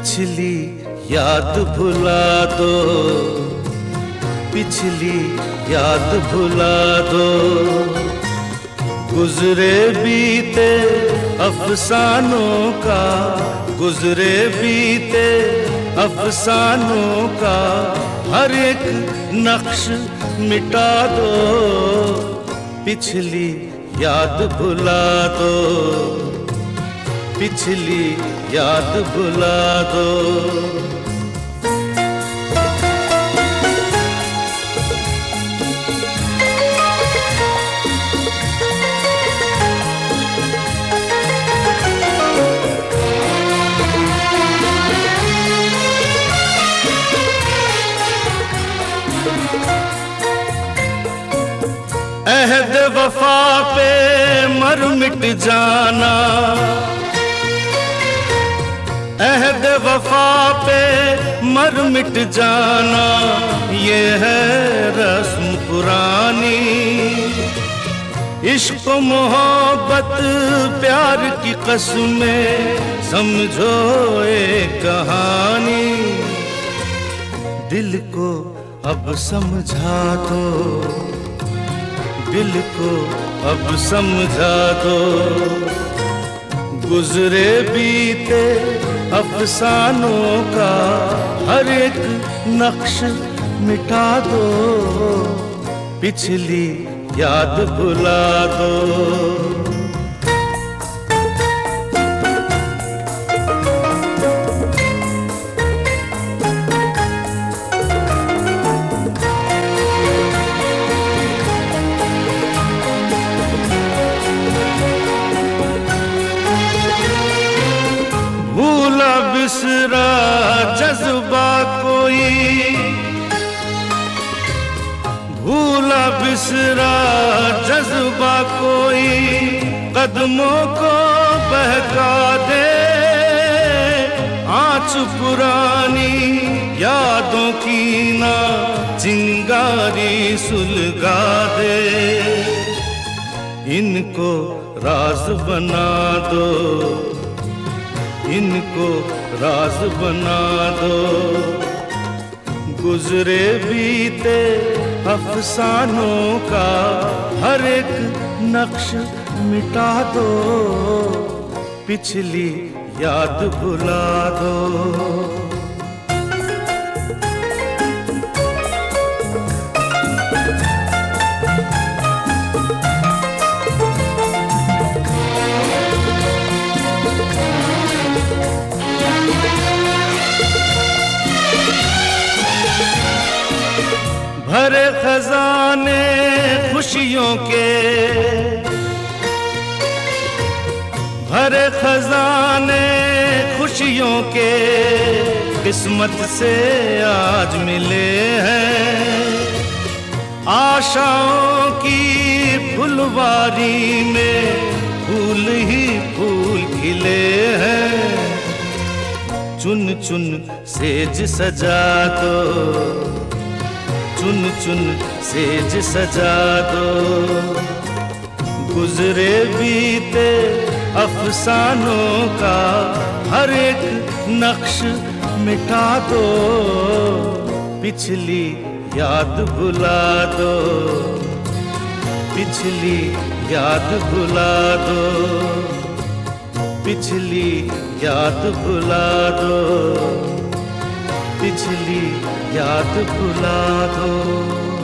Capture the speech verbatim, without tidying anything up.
पिछली याद भुला दो, पिछली याद भुला दो। गुजरे बीते अफसानों का, गुजरे बीते अफसानों का हर एक नक्श मिटा दो। पिछली याद भुला दो, पिछली याद भुला दो। अहद वफा पे मर मिट जाना, अहद वफा पे मर मिट जाना, ये है रस्म पुरानी। इश्क मोहब्बत प्यार की कसमें समझो एक कहानी। दिल को अब समझा दो, दिल को अब समझा दो। गुजरे बीते अफसानों का हर एक नक्श मिटा दो। पिछली याद भुला दो। भूला बिसरा जज्बा कोई, भूला बिसरा जज्बा कोई कदमों को बहका दे। आँच पुरानी यादों की ना चिंगारी सुलगा दे। इनको राज बना दो, इनको राज बना दो। गुजरे बीते अफसानों का हर एक नक्श मिटा दो। पिछली याद भुला दो। भरे खजाने खुशियों के, भरे खजाने खुशियों के किस्मत से आज मिले हैं। आशाओं की फुलवारी में फूल ही फूल खिले हैं। चुन चुन सेज सजा दो, चुन चुन सेज सजा दो। गुजरे बीते अफसानों का हर एक नक्श मिटा दो। पिछली याद भुला दो, पिछली याद भुला दो। पिछली याद भुला दो, पिछली याद भुला दो।